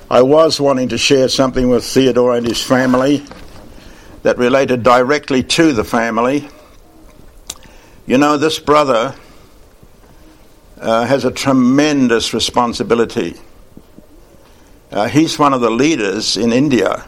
I was wanting to share something with Theodore and his family that related directly to the family. You know, this brother has a tremendous responsibility. He's one of the leaders in India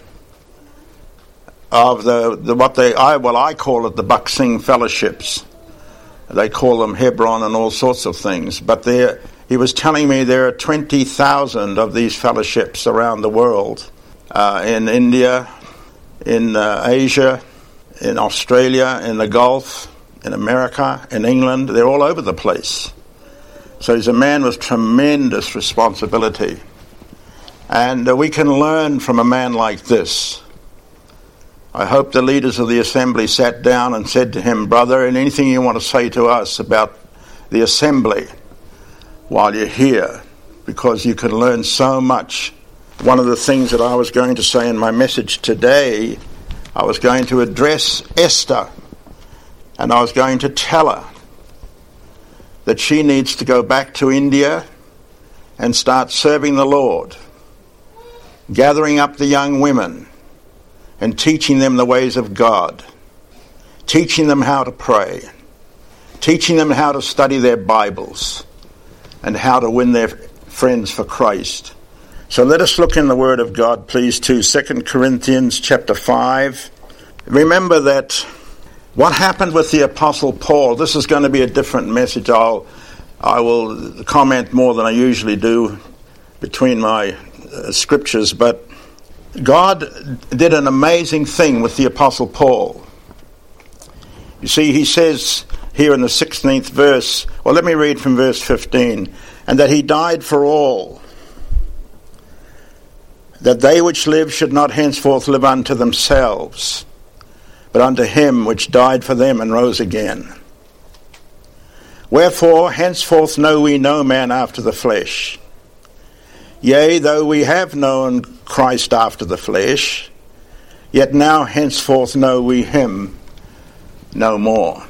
of I call it the Buxing Fellowships. They call them Hebron and all sorts of things. But he was telling me there are 20,000 of these fellowships around the world, in India, in Asia, in Australia, in the Gulf, in America, in England. They're all over the place. So he's a man with tremendous responsibility. And we can learn from a man like this. I hope the leaders of the assembly sat down and said to him, "Brother, anything you want to say to us about the assembly while you're here, because you can learn so much." One of the things that I was going to say in my message today, I was going to address Esther, and I was going to tell her that she needs to go back to India and start serving the Lord, gathering up the young women and teaching them the ways of God, teaching them how to pray, teaching them how to study their Bibles, and how to win their friends for Christ. So let us look in the Word of God, please, to 2 Corinthians chapter 5. Remember that what happened with the Apostle Paul, this is going to be a different message. I will comment more than I usually do between my scriptures, but God did an amazing thing with the Apostle Paul. You see, he says here in the 16th verse, well, let me read from verse 15, "And that he died for all, that they which live should not henceforth live unto themselves, but unto him which died for them and rose again. Wherefore, henceforth know we no man after the flesh. Yea, though we have known Christ after the flesh, yet now henceforth know we him no more."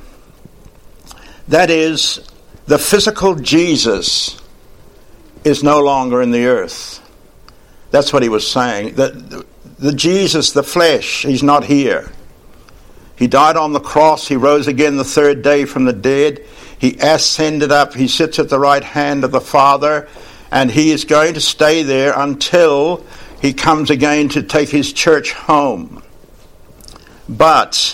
That is, the physical Jesus is no longer in the earth. That's what he was saying. The Jesus, the flesh, he's not here. He died on the cross. He rose again the third day from the dead. He ascended up. He sits at the right hand of the Father. And he is going to stay there until he comes again to take his church home. But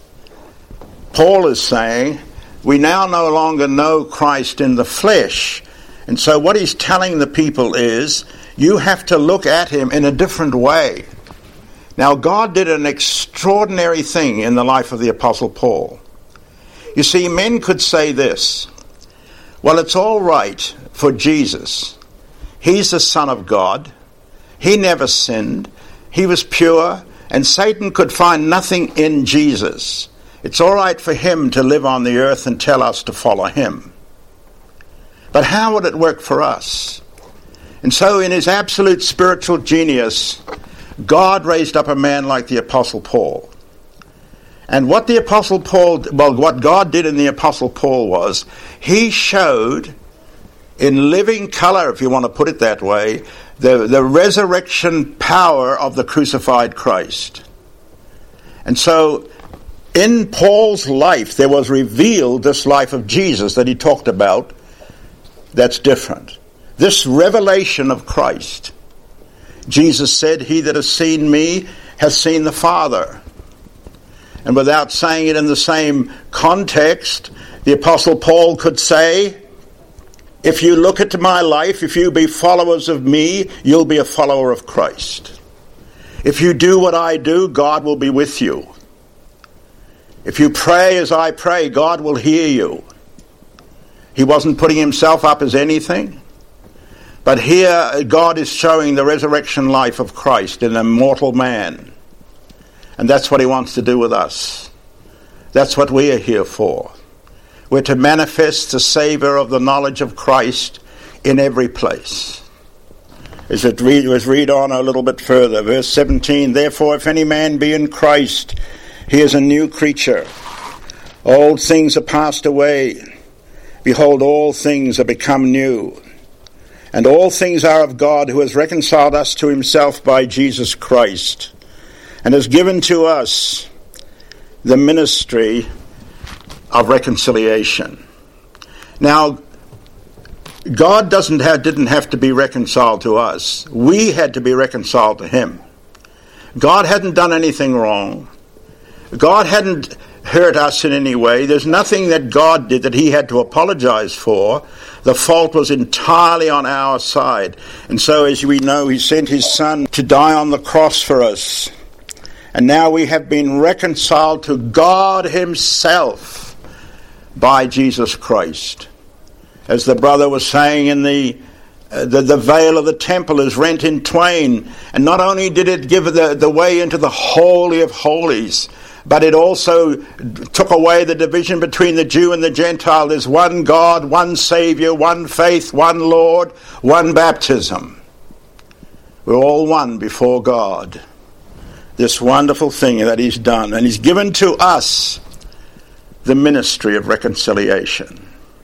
Paul is saying, we now no longer know Christ in the flesh. And so what he's telling the people is, you have to look at him in a different way. Now, God did an extraordinary thing in the life of the Apostle Paul. You see, men could say this, well, it's all right for Jesus. He's the Son of God. He never sinned. He was pure, and Satan could find nothing in Jesus. It's all right for him to live on the earth and tell us to follow him. But how would it work for us? And so in his absolute spiritual genius, God raised up a man like the Apostle Paul. And what what God did in the Apostle Paul was, he showed in living color, if you want to put it that way, the resurrection power of the crucified Christ. And so in Paul's life, there was revealed this life of Jesus that he talked about that's different. This revelation of Christ. Jesus said, "He that has seen me has seen the Father." And without saying it in the same context, the Apostle Paul could say, if you look at my life, if you be followers of me, you'll be a follower of Christ. If you do what I do, God will be with you. If you pray as I pray, God will hear you. He wasn't putting himself up as anything. But here God is showing the resurrection life of Christ in a mortal man. And that's what he wants to do with us. That's what we are here for. We're to manifest the savour of the knowledge of Christ in every place. Let's read on a little bit further. Verse 17, "Therefore, if any man be in Christ, he is a new creature. Old things are passed away. Behold, all things are become new. And all things are of God, who has reconciled us to himself by Jesus Christ, and has given to us the ministry of reconciliation. Now, God didn't have to be reconciled to us. We had to be reconciled to him. God hadn't done anything wrong. God hadn't hurt us in any way. There's nothing that God did that he had to apologize for. The fault was entirely on our side. And so, as we know, he sent his son to die on the cross for us. And now we have been reconciled to God himself by Jesus Christ. As the brother was saying, in the veil of the temple is rent in twain. And not only did it give the way into the Holy of Holies, but it also took away the division between the Jew and the Gentile. There's one God, one Savior, one faith, one Lord, one baptism. We're all one before God. This wonderful thing that he's done. And he's given to us the ministry of reconciliation.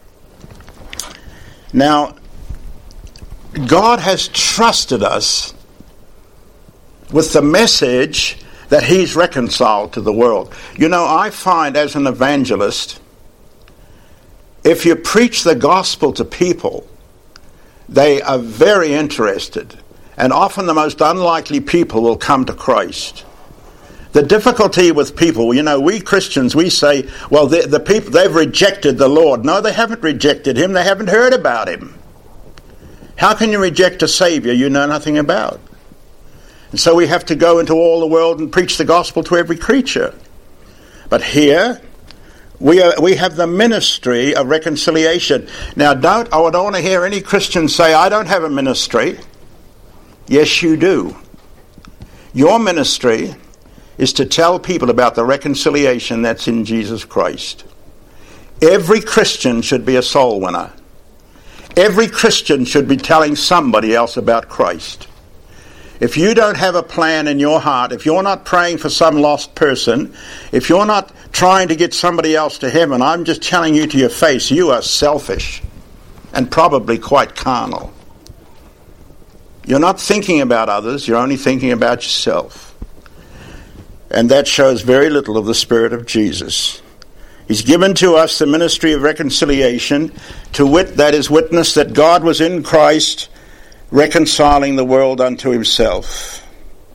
Now, God has trusted us with the message that he's reconciled to the world. You know, I find as an evangelist, if you preach the gospel to people, they are very interested. And often the most unlikely people will come to Christ. The difficulty with people, you know, we Christians, we say, well, the people, they've rejected the Lord. No, they haven't rejected him. They haven't heard about him. How can you reject a Savior you know nothing about? And so we have to go into all the world and preach the gospel to every creature. But here, we have the ministry of reconciliation. Now, I don't want to hear any Christian say, I don't have a ministry. Yes, you do. Your ministry is to tell people about the reconciliation that's in Jesus Christ. Every Christian should be a soul winner. Every Christian should be telling somebody else about Christ. If you don't have a plan in your heart, if you're not praying for some lost person, if you're not trying to get somebody else to heaven, I'm just telling you to your face, you are selfish and probably quite carnal. You're not thinking about others, you're only thinking about yourself. And that shows very little of the Spirit of Jesus. He's given to us the ministry of reconciliation, to wit, that is witness that God was in Christ, reconciling the world unto himself,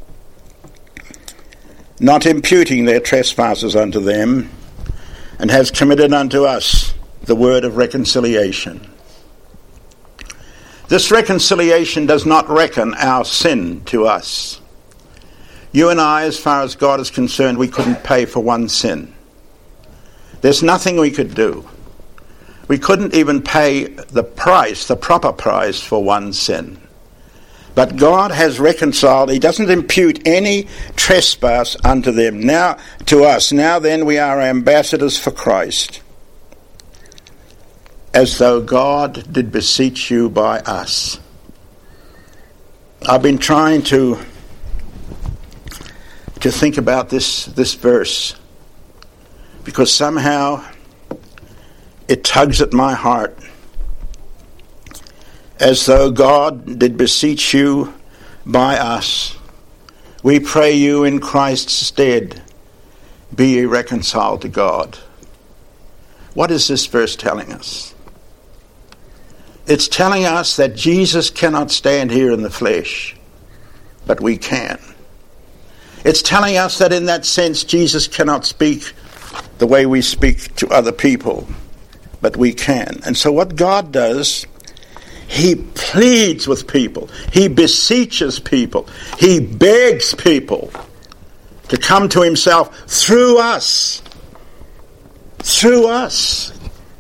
not imputing their trespasses unto them, and has committed unto us the word of reconciliation. This reconciliation does not reckon our sin to us. You and I, as far as God is concerned, we couldn't pay for one sin. There's nothing we could do. We couldn't even pay the price, the proper price for one sin. But God has reconciled. He doesn't impute any trespass unto them. Now, to us, now then we are ambassadors for Christ, as though God did beseech you by us. I've been trying to think about this verse, because somehow it tugs at my heart. As though God did beseech you by us, we pray you in Christ's stead, be ye reconciled to God. What is this verse telling us? It's telling us that Jesus cannot stand here in the flesh, but we can. It's telling us that in that sense Jesus cannot speak the way we speak to other people, but we can. And so what God does, he pleads with people. He beseeches people. He begs people to come to himself through us. Through us.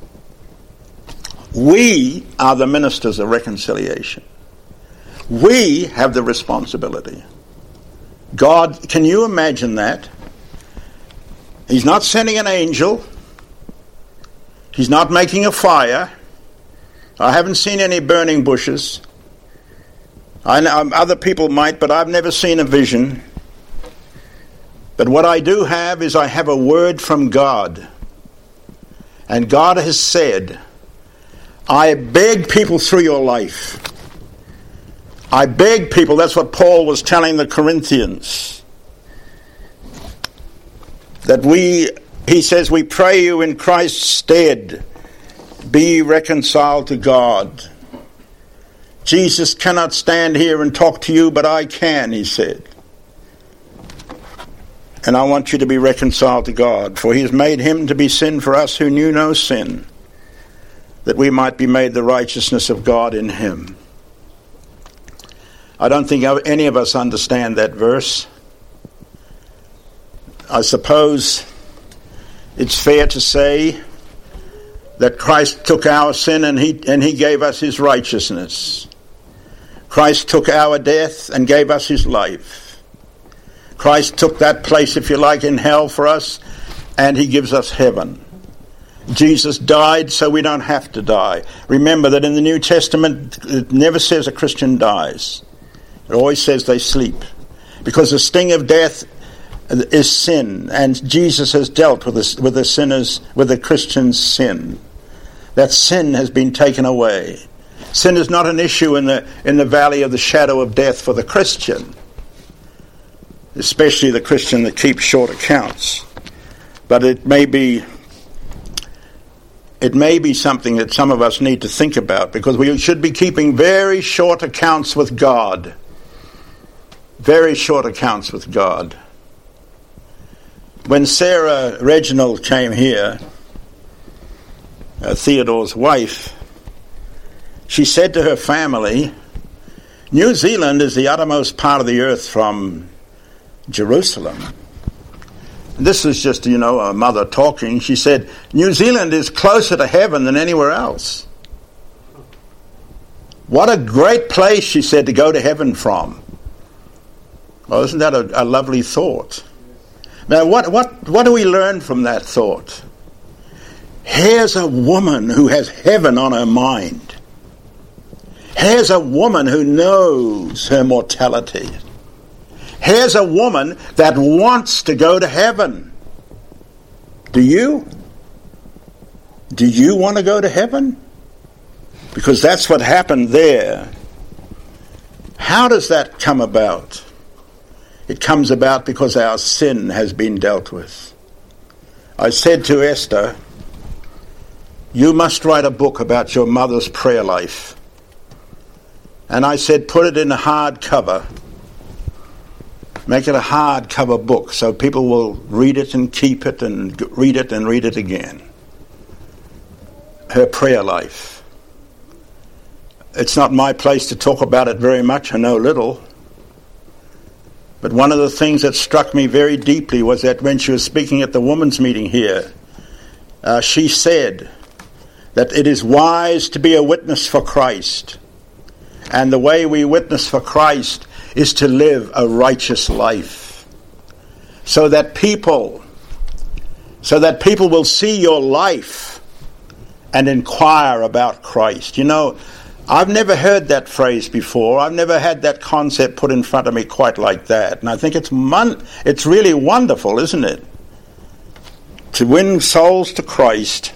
We are the ministers of reconciliation. We have the responsibility. God, can you imagine that? He's not sending an angel. He's not making a fire. I haven't seen any burning bushes. I know other people might, but I've never seen a vision. But what I do have is I have a word from God. And God has said, I beg people through your life I beg people, that's what Paul was telling the Corinthians, that he says, we pray you in Christ's stead, be reconciled to God. Jesus cannot stand here and talk to you, but I can, he said. And I want you to be reconciled to God, for he has made him to be sin for us who knew no sin, that we might be made the righteousness of God in him. I don't think any of us understand that verse. I suppose it's fair to say that Christ took our sin and he gave us his righteousness. Christ took our death and gave us his life. Christ took that place, if you like, in hell for us, and he gives us heaven. Jesus died so we don't have to die. Remember that in the New Testament, it never says a Christian dies. It always says they sleep. Because the sting of death is sin, and Jesus has dealt with the sinners, with the Christian's sin. That sin has been taken away. Sin is not an issue in the valley of the shadow of death for the Christian, especially the Christian that keeps short accounts. But it may be something that some of us need to think about, because we should be keeping very short accounts with God. Very short accounts with God. When Sarah Reginald came here, Theodore's wife, she said to her family, New Zealand is the uttermost part of the earth from Jerusalem. This is just, a mother talking. She said, New Zealand is closer to heaven than anywhere else. What a great place, she said, to go to heaven from. Well, isn't that a lovely thought? Now, what do we learn from that thought? Here's a woman who has heaven on her mind. Here's a woman who knows her mortality. Here's a woman that wants to go to heaven. Do you? Do you want to go to heaven? Because that's what happened there. How does that come about? It comes about because our sin has been dealt with. I said to Esther, you must write a book about your mother's prayer life. And I said, put it in a hardcover. Make it a hardcover book so people will read it and keep it and read it again. Her prayer life. It's not my place to talk about it very much. I know little. But one of the things that struck me very deeply was that when she was speaking at the women's meeting here, she said that it is wise to be a witness for Christ. And the way we witness for Christ is to live a righteous life. So that people will see your life and inquire about Christ. I've never heard that phrase before. I've never had that concept put in front of me quite like that. And I think it's really wonderful, isn't it? To win souls to Christ,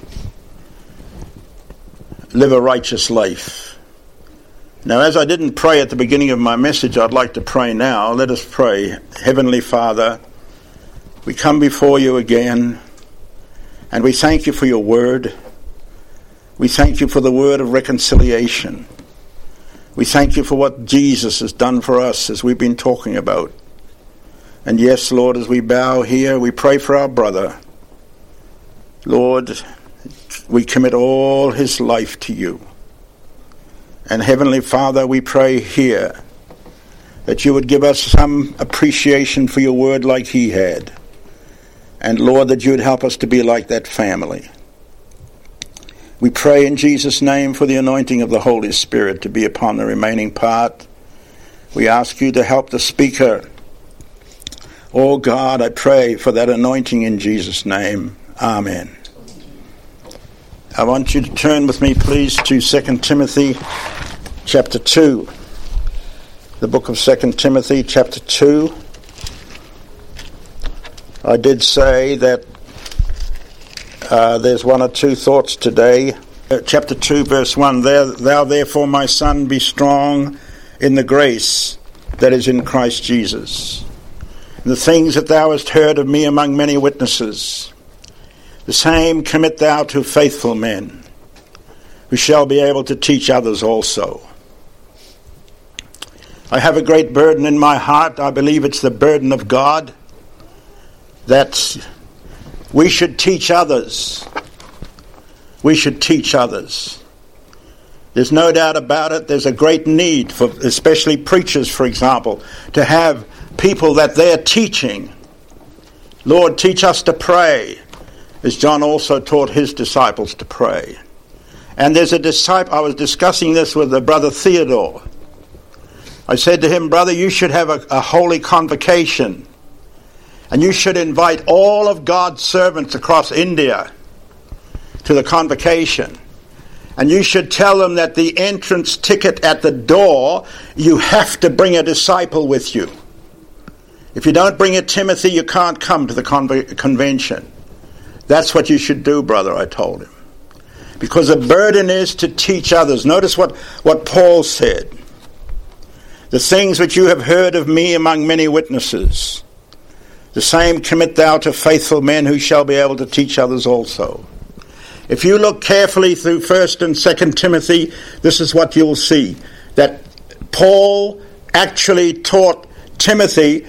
live a righteous life. Now, as I didn't pray at the beginning of my message, I'd like to pray now. Let us pray. Heavenly Father, we come before you again, and we thank you for your word. We thank you for the word of reconciliation. We thank you for what Jesus has done for us, as we've been talking about. And yes, Lord, as we bow here, we pray for our brother. Lord, we commit all his life to you. And Heavenly Father, we pray here that you would give us some appreciation for your word like he had. And Lord, that you would help us to be like that family. We pray in Jesus' name for the anointing of the Holy Spirit to be upon the remaining part. We ask you to help the speaker. Oh God, I pray for that anointing in Jesus' name. Amen. I want you to turn with me, please, to 2 Timothy chapter 2. The book of 2 Timothy chapter 2. I did say that there's one or two thoughts today. Chapter 2, verse 1. Thou therefore, my son, be strong in the grace that is in Christ Jesus. And the things that thou hast heard of me among many witnesses, the same commit thou to faithful men, who shall be able to teach others also. I have a great burden in my heart. I believe it's the burden of God, that we should teach others. We should teach others. There's no doubt about it. There's a great need for, especially preachers, for example, to have people that they're teaching. Lord, teach us to pray, as John also taught his disciples to pray. And there's a disciple, I was discussing this with the brother Theodore. I said to him, brother, you should have a holy convocation, and you should invite all of God's servants across India to the convocation. And you should tell them that the entrance ticket at the door, you have to bring a disciple with you. If you don't bring a Timothy, you can't come to the convention. That's what you should do, brother, I told him. Because the burden is to teach others. Notice what Paul said. The things which you have heard of me among many witnesses, the same commit thou to faithful men who shall be able to teach others also. If you look carefully through 1 and 2 Timothy, this is what you'll see. That Paul actually taught Timothy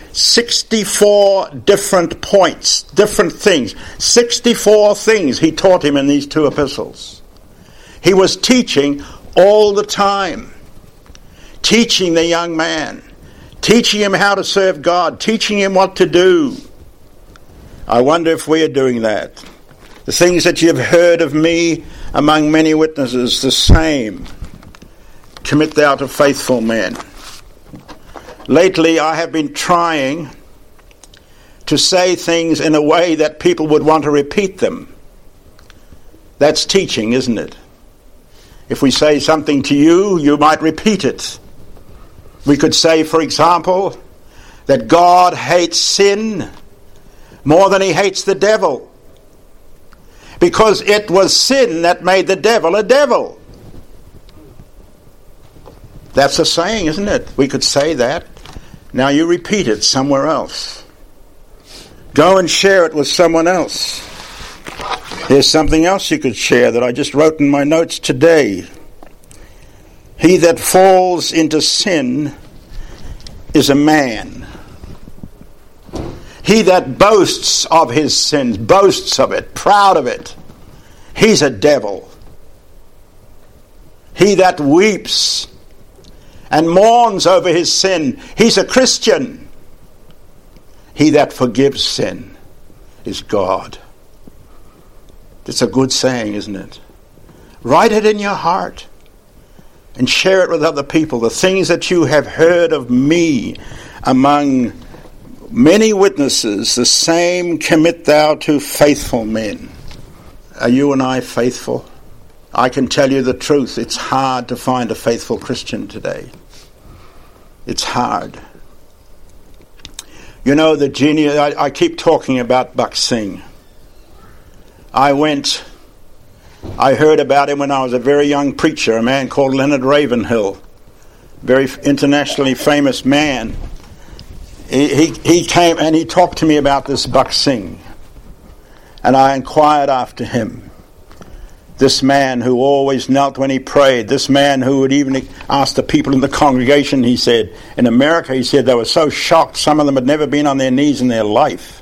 64 different points, different things. 64 things he taught him in these two epistles. He was teaching all the time. Teaching the young man. Teaching him how to serve God. Teaching him what to do. I wonder if we are doing that. The things that you have heard of me among many witnesses, the same commit thou to faithful men. Lately, I have been trying to say things in a way that people would want to repeat them. That's teaching, isn't it? If we say something to you, you might repeat it. We could say, for example, that God hates sin more than he hates the devil, because it was sin that made the devil a devil. That's a saying, isn't it? We could say that. Now you repeat it somewhere else. Go and share it with someone else. Here's something else you could share that I just wrote in my notes today. He that falls into sin is a man. He that boasts of his sins, boasts of it, proud of it, he's a devil. He that weeps and mourns over his sin, he's a Christian. He that forgives sin is God. It's a good saying, isn't it? Write it in your heart and share it with other people. The things that you have heard of me among many witnesses, the same commit thou to faithful men. Are you and I faithful? I can tell you the truth. It's hard to find a faithful Christian today. It's hard. You know, the genius, I keep talking about Buck Singh. I heard about him when I was a very young preacher, a man called Leonard Ravenhill, very internationally famous man. He came and he talked to me about this Buck Singh, and I inquired after him. This man who always knelt when he prayed, this man who would even ask the people in the congregation, he said, in America, he said they were so shocked, some of them had never been on their knees in their life.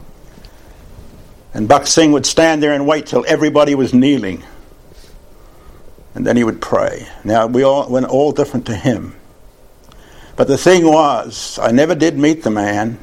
And Buck Singh would stand there and wait till everybody was kneeling. And then he would pray. Now, we all went all different to him. But the thing was, I never did meet the man.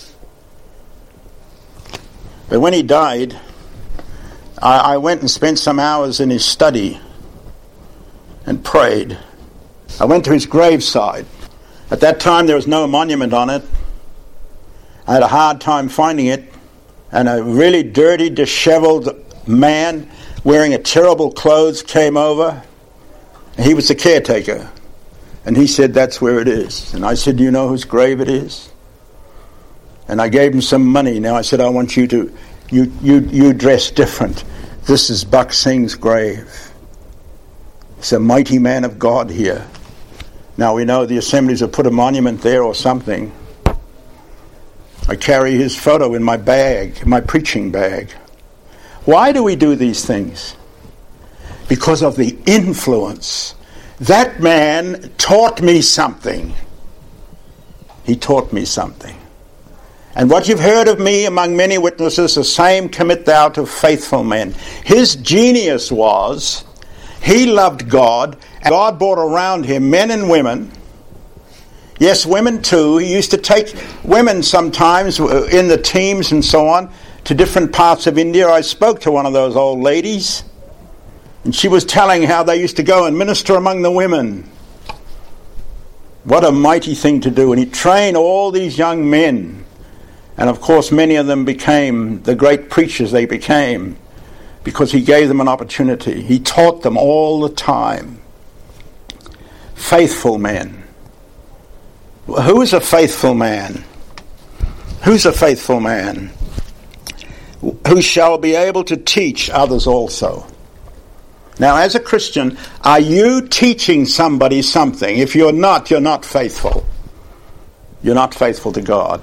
But when he died, I went and spent some hours in his study and prayed. I went to his graveside. At that time, there was no monument on it. I had a hard time finding it. And a really dirty, disheveled man wearing a terrible clothes came over. And he was the caretaker. And he said, that's where it is. And I said, do you know whose grave it is? And I gave him some money. Now I said, I want you to, you dress different. This is Buck Singh's grave. He's a mighty man of God here. Now we know the Assemblies have put a monument there or something. I carry his photo in my bag, my preaching bag. Why do we do these things? Because of the influence. That man taught me something. He taught me something. And what you've heard of me among many witnesses, the same commit thou to faithful men. His genius was, he loved God, and God brought around him men and women. Yes, women too. He used to take women sometimes in the teams and so on to different parts of India. I spoke to one of those old ladies, and she was telling how they used to go and minister among the women. What a mighty thing to do. And he trained all these young men. And of course many of them became the great preachers they became because he gave them an opportunity. He taught them all the time. Faithful men. Who is a faithful man? Who's a faithful man? Who shall be able to teach others also. Now, as a Christian, are you teaching somebody something? If you're not faithful. You're not faithful to God.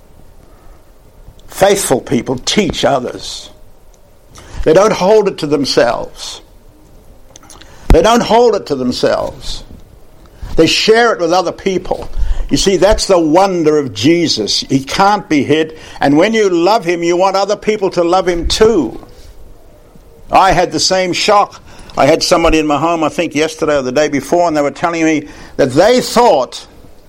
Faithful people teach others. They don't hold it to themselves. They don't hold it to themselves. They share it with other people. You see, that's the wonder of Jesus. He can't be hid. And when you love him, you want other people to love him too. I had the same shock. I had somebody in my home, I think yesterday or the day before, and they were telling me that they thought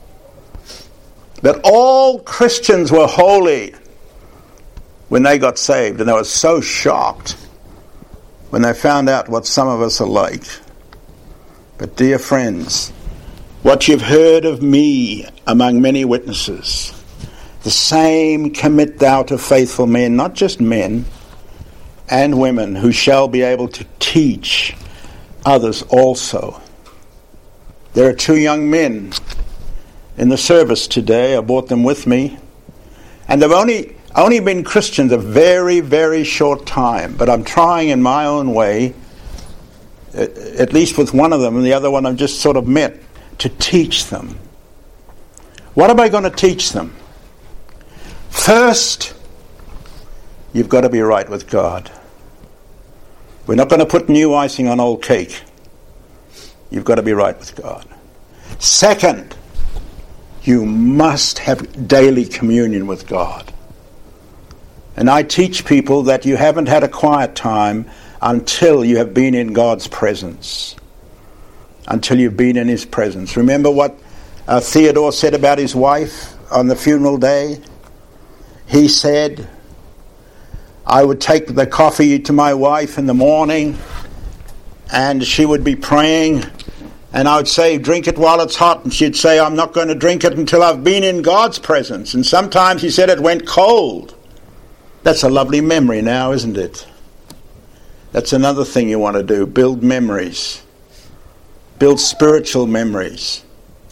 that all Christians were holy when they got saved. And they were so shocked when they found out what some of us are like. But dear friends, what you've heard of me among many witnesses, the same commit thou to faithful men, not just men, and women who shall be able to teach others also. There are 2 young men in the service today. I brought them with me. And they've only been Christians a very, very short time. But I'm trying in my own way, at least with one of them, and the other one I've just sort of met, to teach them. What am I going to teach them? First, you've got to be right with God. We're not going to put new icing on old cake. You've got to be right with God. Second, you must have daily communion with God. And I teach people that you haven't had a quiet time until you have been in God's presence. Until you've been in his presence. Remember what Theodore said about his wife on the funeral day? He said, I would take the coffee to my wife in the morning and she would be praying and I would say, drink it while it's hot. And she'd say, I'm not going to drink it until I've been in God's presence. And sometimes he said it went cold. That's a lovely memory now, isn't it? That's another thing you want to do. Build memories. Build spiritual memories.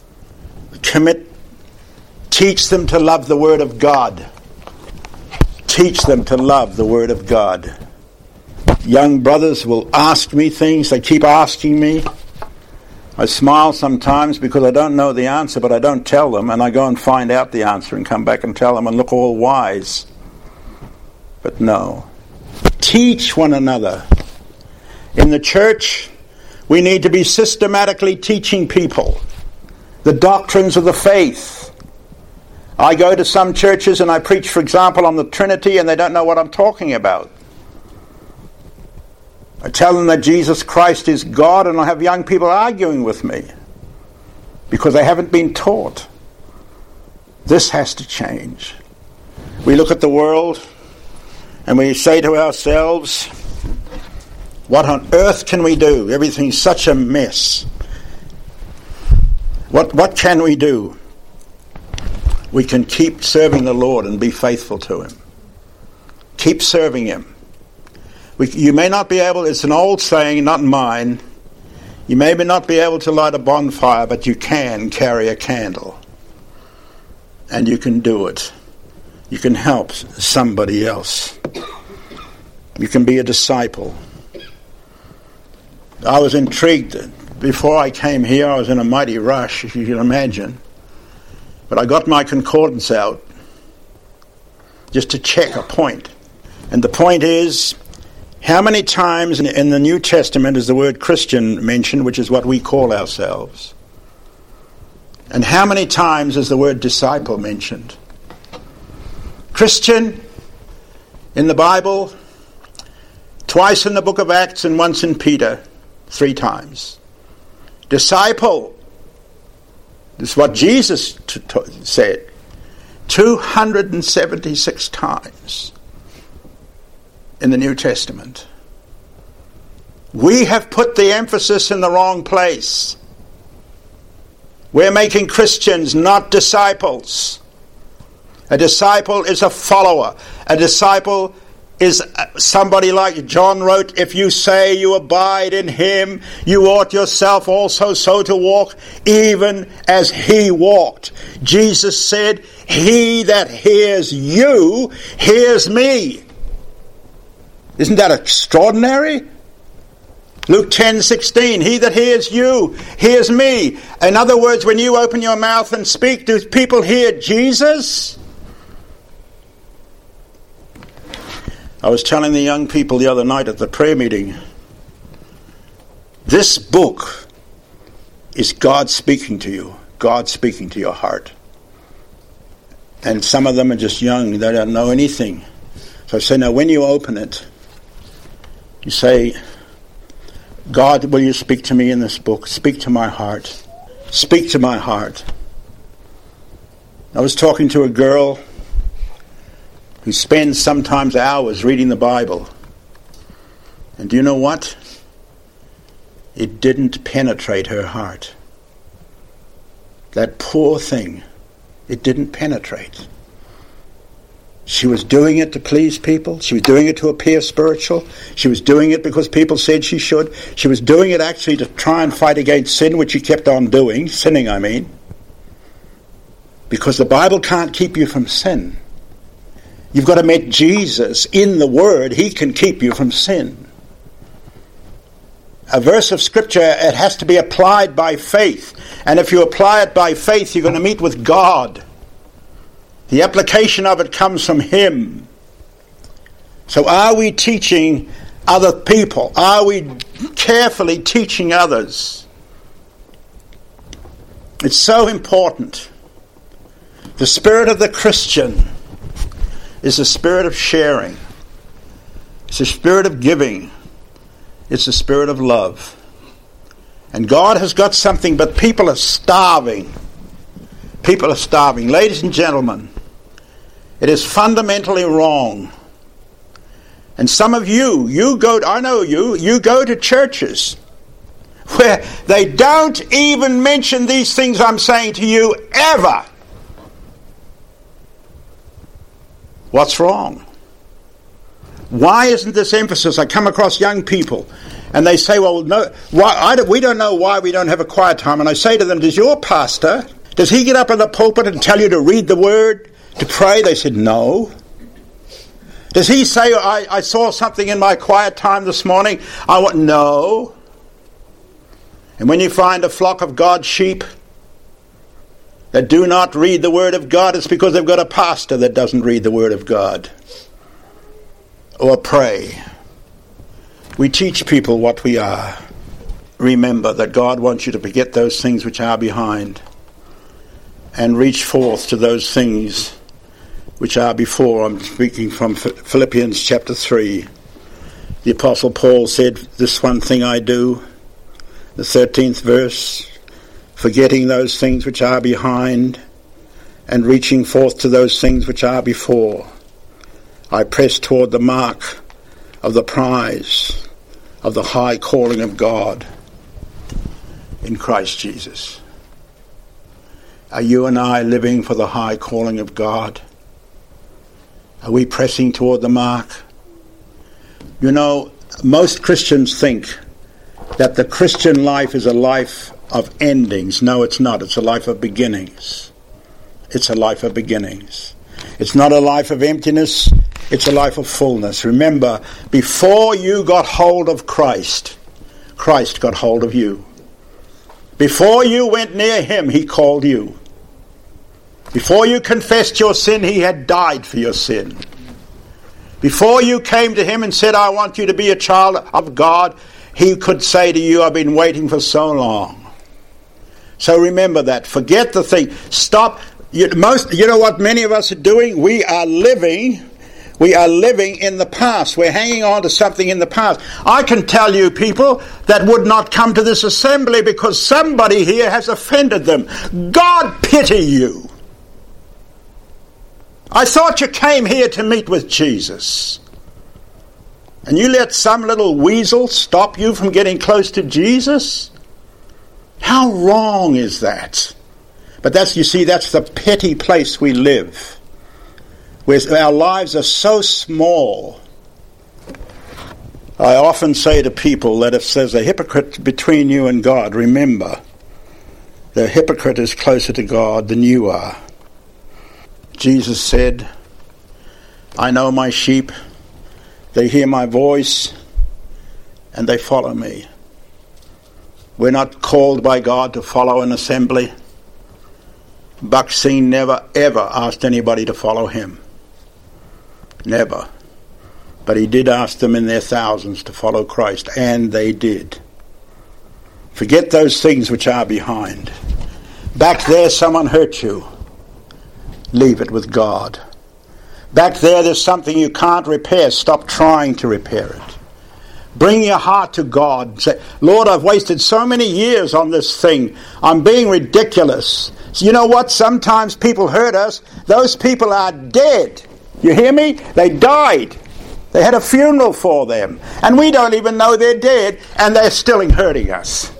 Teach them to love the Word of God. Teach them to love the Word of God. Young brothers will ask me things. They keep asking me. I smile sometimes because I don't know the answer, but I don't tell them, and I go and find out the answer and come back and tell them and look all wise. But no. Teach one another. In the church, we need to be systematically teaching people the doctrines of the faith. I go to some churches and I preach, for example, on the Trinity, and they don't know what I'm talking about. I tell them that Jesus Christ is God, and I have young people arguing with me because they haven't been taught. This has to change. We look at the world and we say to ourselves, what on earth can we do? Everything's such a mess. What can we do? We can keep serving the Lord and be faithful to him. Keep serving him. You may not be able, it's an old saying, not mine, you may not be able to light a bonfire, but you can carry a candle. And you can do it. You can help somebody else. You can be a disciple. I was intrigued Before I came here, I was in a mighty rush, if you can imagine. But I got my concordance out just to check a point. And the point is, how many times in the New Testament is the word Christian mentioned, which is what we call ourselves? And how many times is the word disciple mentioned? Christian in the Bible, twice in the book of Acts and once in Peter, 3 times. Disciple, this is what Jesus said, 276 times in the New Testament. We have put the emphasis in the wrong place. We're making Christians, not disciples. A disciple is a follower. A disciple is somebody like John wrote, if you say you abide in him, you ought yourself also so to walk, even as he walked. Jesus said, he that hears you, hears me. Isn't that extraordinary? Luke 10:16, he that hears you, hears me. In other words, when you open your mouth and speak, do people hear Jesus? I was telling the young people the other night at the prayer meeting, this book is God speaking to you, God speaking to your heart. And some of them are just young, they don't know anything. So I say, now when you open it, you say, God, will you speak to me in this book? Speak to my heart. Speak to my heart. I was talking to a girl who spends sometimes hours reading the Bible. And do you know what? It didn't penetrate her heart. That poor thing, it didn't penetrate. She was doing it to please people. She was doing it to appear spiritual. She was doing it because people said she should. She was doing it actually to try and fight against sin, which she kept on doing. Sinning, I mean. Because the Bible can't keep you from sin. You've got to meet Jesus in the Word. He can keep you from sin. A verse of Scripture, it has to be applied by faith. And if you apply it by faith, you're going to meet with God. The application of it comes from Him. So are we teaching other people? Are we carefully teaching others? It's so important. The spirit of the Christian is a spirit of sharing. It's a spirit of giving. It's a spirit of love. And God has got something, but people are starving. People are starving. Ladies and gentlemen, it is fundamentally wrong. And some of you go, I know you go to churches where they don't even mention these things I'm saying to you ever. What's wrong? Why isn't this emphasis? I come across young people and they say, well, no, we don't know why we don't have a quiet time. And I say to them, does your pastor, does he get up in the pulpit and tell you to read the word, to pray? They said, no. Does he say, I saw something in my quiet time this morning? No. And when you find a flock of God's sheep that do not read the Word of God, it's because they've got a pastor that doesn't read the Word of God or pray. We teach people what we are. Remember that God wants you to forget those things which are behind and reach forth to those things which are before. I'm speaking from Philippians chapter 3. The Apostle Paul said, this one thing I do, the 13th verse, forgetting those things which are behind and reaching forth to those things which are before. I press toward the mark of the prize of the high calling of God in Christ Jesus. Are you and I living for the high calling of God? Are we pressing toward the mark? You know, most Christians think that the Christian life is a life of endings. No, it's not. It's a life of beginnings. It's a life of beginnings. It's not a life of emptiness. It's a life of fullness. Remember, before you got hold of Christ, Christ got hold of you. Before you went near him, he called you. Before you confessed your sin, he had died for your sin. Before you came to him and said, I want you to be a child of God, he could say to you, I've been waiting for so long. So remember that. Forget the thing. Stop. You know what many of us are doing? We are living in the past. We're hanging on to something in the past. I can tell you people that would not come to this assembly because somebody here has offended them. God pity you. I thought you came here to meet with Jesus. And you let some little weasel stop you from getting close to Jesus? How wrong is that? But that's the petty place we live, where our lives are so small. I often say to people that if there's a hypocrite between you and God, remember, the hypocrite is closer to God than you are. Jesus said, I know my sheep, they hear my voice, and they follow me. We're not called by God to follow an assembly. Buckseen never ever asked anybody to follow him. Never. But he did ask them in their thousands to follow Christ, and they did. Forget those things which are behind. Back there someone hurt you. Leave it with God. Back there's something you can't repair. Stop trying to repair it. Bring your heart to God. Say, Lord, I've wasted so many years on this thing. I'm being ridiculous. So you know what? Sometimes people hurt us. Those people are dead. You hear me? They died. They had a funeral for them. And we don't even know they're dead, and they're still hurting us.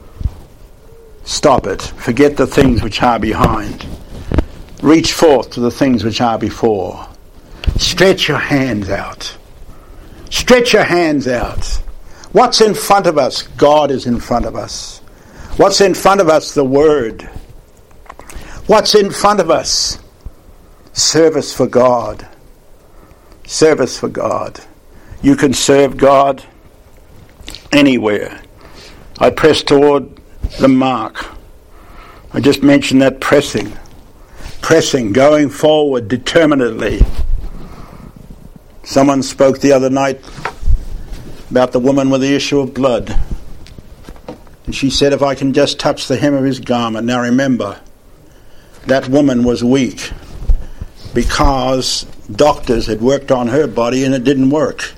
Stop it. Forget the things which are behind. Reach forth to the things which are before. Stretch your hands out. Stretch your hands out. What's in front of us? God is in front of us. What's in front of us? The Word. What's in front of us? Service for God. Service for God. You can serve God anywhere. I press toward the mark. I just mentioned that pressing. Pressing, going forward determinedly. Someone spoke the other night about the woman with the issue of blood. And she said, if I can just touch the hem of his garment. Now remember, that woman was weak because doctors had worked on her body and it didn't work.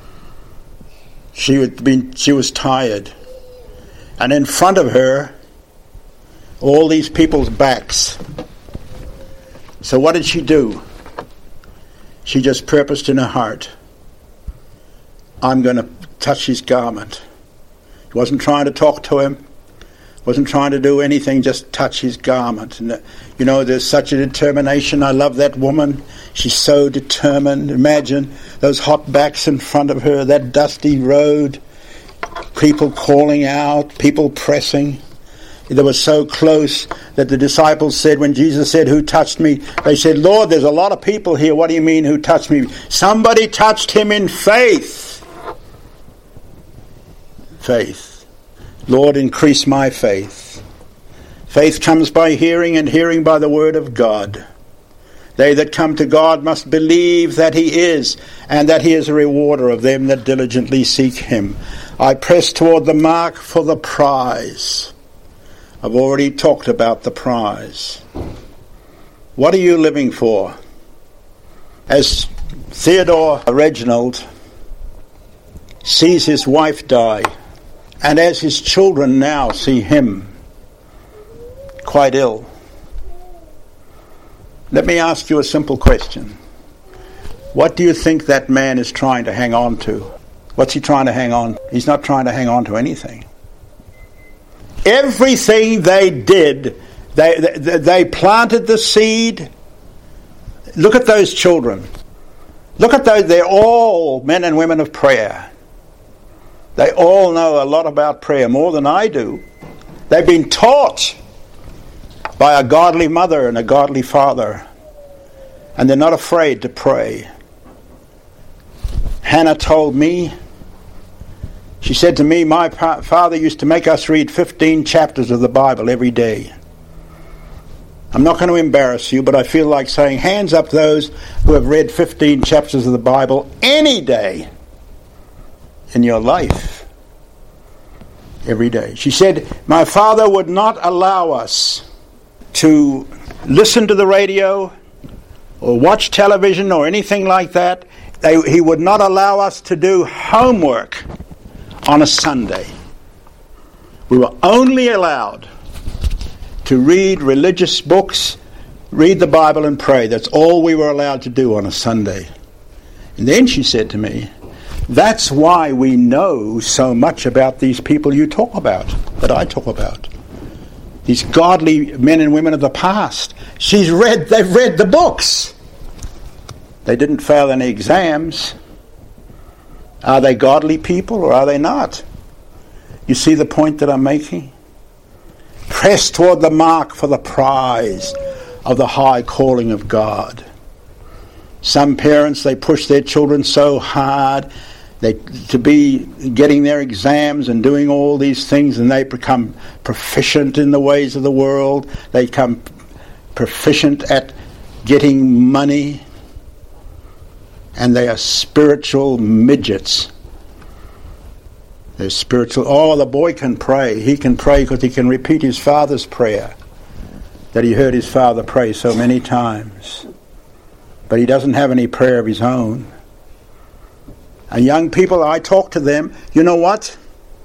She was tired. And in front of her, all these people's backs. So what did she do? She just purposed in her heart, I'm going to touch his garment. She wasn't trying to talk to him, wasn't trying to do anything, just touch his garment. And you know, there's such a determination. I love that woman. She's so determined. Imagine those hot backs in front of her, that dusty road, people calling out, people pressing. They were so close that the disciples said, when Jesus said, who touched me? They said, Lord, there's a lot of people here. What do you mean, who touched me? Somebody touched him in faith. Faith. Lord, increase my faith. Faith comes by hearing, and hearing by the word of God. They that come to God must believe that he is, and that he is a rewarder of them that diligently seek him. I press toward the mark for the prize. I've already talked about the prize. What are you living for? As Theodore Reginald sees his wife die, and as his children now see him quite ill, let me ask you a simple question. What do you think that man is trying to hang on to? What's he trying to hang on? He's not trying to hang on to anything. Everything they did, they planted the seed. Look at those children. Look at those. They're all men and women of prayer. They all know a lot about prayer, more than I do. They've been taught by a godly mother and a godly father, and they're not afraid to pray. Hannah told me She said to me, my father used to make us read 15 chapters of the Bible every day. I'm not going to embarrass you, but I feel like saying, hands up those who have read 15 chapters of the Bible any day in your life. Every day. She said, my father would not allow us to listen to the radio or watch television or anything like that. He would not allow us to do homework on a Sunday. We were only allowed to read religious books, read the Bible and pray. That's all we were allowed to do on a Sunday. And then she said to me, that's why we know so much about these people you talk about, that I talk about. These godly men and women of the past. They've read the books. They didn't fail any exams. Are they godly people or are they not? You see the point that I'm making? Press toward the mark for the prize of the high calling of God. Some parents, they push their children so hard to be getting their exams and doing all these things, and they become proficient in the ways of the world. They become proficient at getting money, and they are spiritual midgets. They're spiritual. Oh, the boy can pray. He can pray because he can repeat his father's prayer that he heard his father pray so many times. But he doesn't have any prayer of his own. And young people, I talk to them, you know what?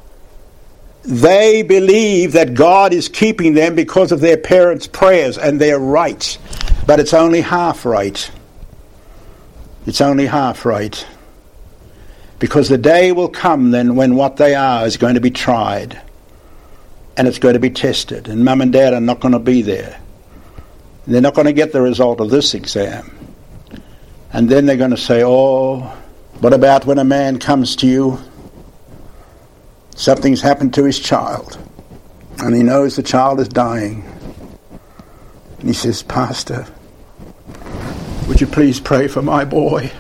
They believe that God is keeping them because of their parents' prayers, and they're right. But it's only half right. It's only half right. Because the day will come then when what they are is going to be tried. And it's going to be tested. And Mum and Dad are not going to be there. They're not going to get the result of this exam. And then they're going to say, oh, what about when a man comes to you, something's happened to his child, and he knows the child is dying, and he says, Pastor, would you please pray for my boy?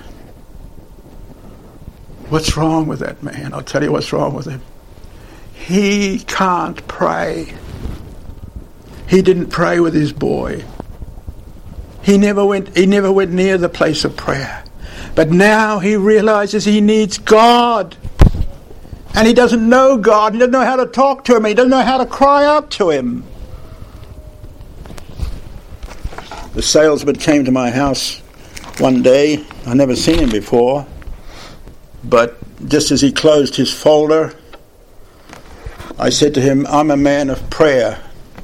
What's wrong with that man? I'll tell you what's wrong with him. He can't pray. He didn't pray with his boy. He never went near the place of prayer. But now he realizes he needs God. And he doesn't know God. He doesn't know how to talk to him. He doesn't know how to cry out to him. The salesman came to my house one day. I'd never seen him before. But just as he closed his folder, I said to him, I'm a man of prayer.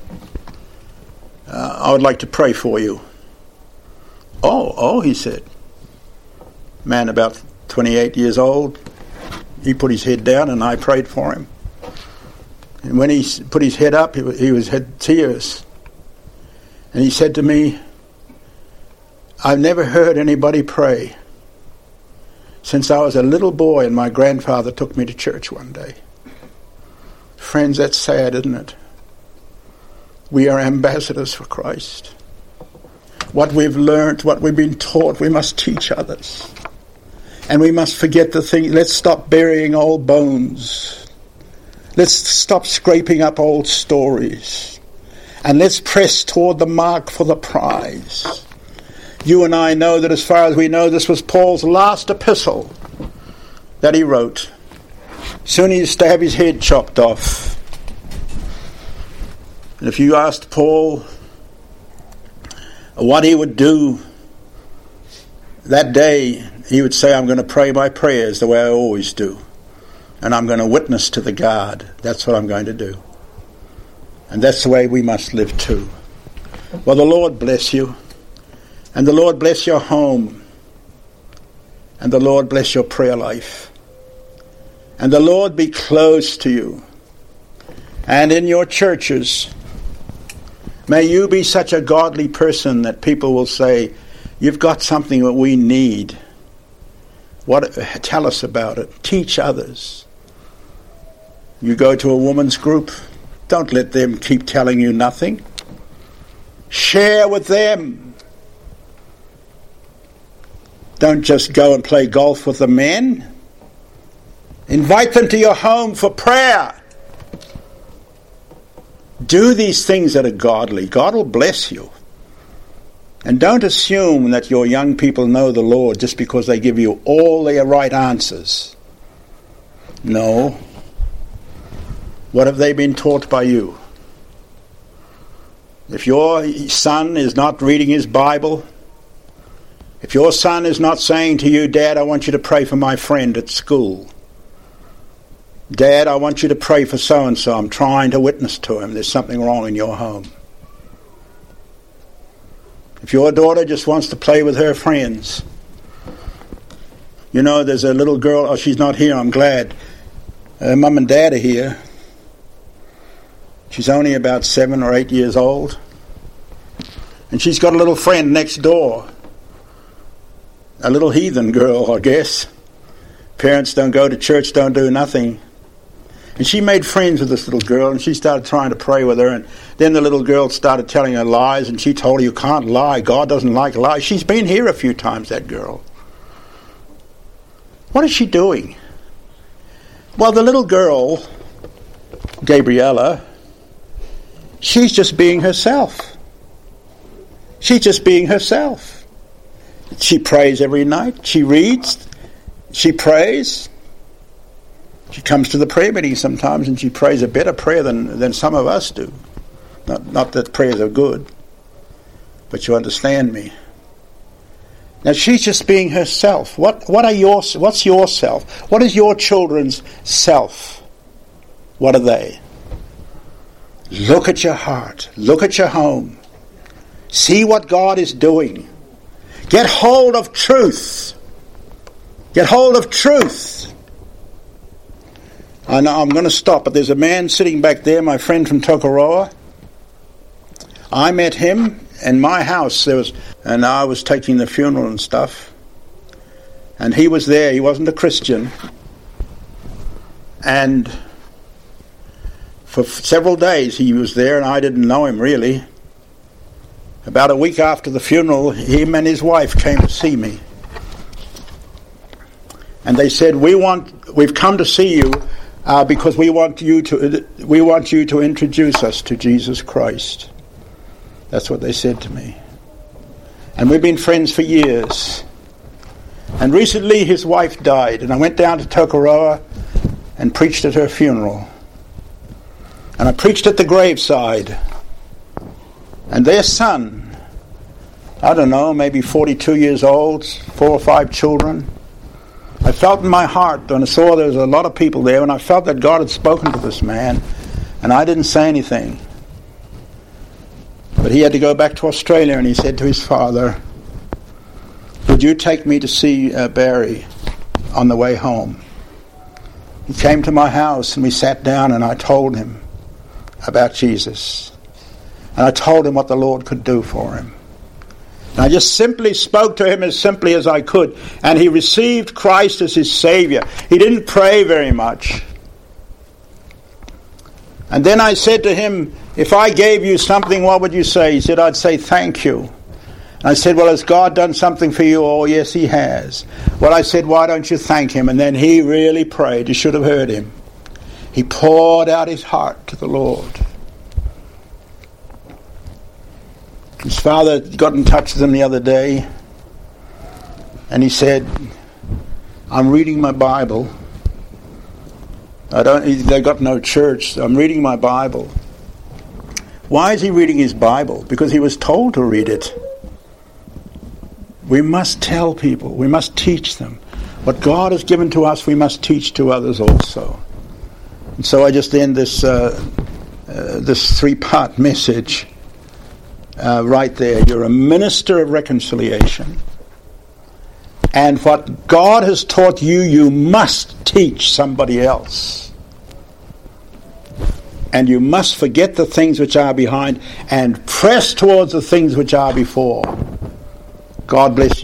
I would like to pray for you. Oh, he said. Man about 28 years old. He put his head down and I prayed for him. And when he put his head up, he had tears. And he said to me, I've never heard anybody pray since I was a little boy and my grandfather took me to church one day. Friends, that's sad, isn't it? We are ambassadors for Christ. What we've learned, what we've been taught, we must teach others. And we must forget the thing. Let's stop burying old bones. Let's stop scraping up old stories. And let's press toward the mark for the prize. You and I know that as far as we know, this was Paul's last epistle that he wrote. Soon he used to have his head chopped off. And if you asked Paul what he would do that day, he would say, I'm going to pray my prayers the way I always do. And I'm going to witness to the God. That's what I'm going to do. And that's the way we must live too. Well, the Lord bless you. And the Lord bless your home. And the Lord bless your prayer life. And the Lord be close to you. And in your churches, may you be such a godly person that people will say, you've got something that we need. Tell us about it. Teach others. You go to a woman's group, don't let them keep telling you nothing. Share with them. Don't just go and play golf with the men. Invite them to your home for prayer. Do these things that are godly. God will bless you. And don't assume that your young people know the Lord just because they give you all their right answers. No. What have they been taught by you? If your son is not reading his Bible, if your son is not saying to you, Dad, I want you to pray for my friend at school. Dad, I want you to pray for so-and-so. I'm trying to witness to him. There's something wrong in your home. If your daughter just wants to play with her friends. You know, there's a little girl. Oh, she's not here. I'm glad. Mum and Dad are here. She's only about 7 or 8 years old. And she's got a little friend next door. A little heathen girl, I guess. Parents don't go to church, don't do nothing. And she made friends with this little girl, and she started trying to pray with her. And then the little girl started telling her lies, and she told her, you can't lie. God doesn't like lies. She's been here a few times, that girl. What is she doing? Well, the little girl, Gabriella, she's just being herself. She's just being herself. She prays every night. She reads. She prays. She comes to the prayer meeting sometimes and she prays a better prayer than some of us do. Not that prayers are good, but you understand me. Now she's just being herself. What's your self? What is your children's self? What are they? Look at your heart. Look at your home. See what God is doing. Get hold of truth. Get hold of truth. I know I'm going to stop, but there's a man sitting back there, my friend from Tokoroa. I met him in my house. And I was taking the funeral and stuff. And he was there. He wasn't a Christian. And for several days he was there, and I didn't know him really. About a week after the funeral, him and his wife came to see me. And they said, we've come to see you because we want you to introduce us to Jesus Christ. That's what they said to me. And we've been friends for years. And recently his wife died, and I went down to Tokoroa and preached at her funeral. And I preached at the graveside. And their son, I don't know, maybe 42 years old, 4 or 5 children. I felt in my heart, and I saw there was a lot of people there, and I felt that God had spoken to this man, and I didn't say anything. But he had to go back to Australia, and he said to his father, would you take me to see Barry on the way home? He came to my house, and we sat down, and I told him about Jesus. And I told him what the Lord could do for him. And I just simply spoke to him as simply as I could. And he received Christ as his Savior. He didn't pray very much. And then I said to him, if I gave you something, what would you say? He said, I'd say thank you. And I said, well, has God done something for you? Oh, yes, he has. Well, I said, why don't you thank him? And then he really prayed. You should have heard him. He poured out his heart to the Lord. His father got in touch with him the other day, and he said, I'm reading my Bible. They got no church, so I'm reading my Bible. Why is he reading his Bible? Because he was told to read it. We must tell people, we must teach them. What God has given to us, we must teach to others also. And so I just end this 3-part message right there. You're a minister of reconciliation. And what God has taught you, you must teach somebody else. And you must forget the things which are behind and press towards the things which are before. God bless you.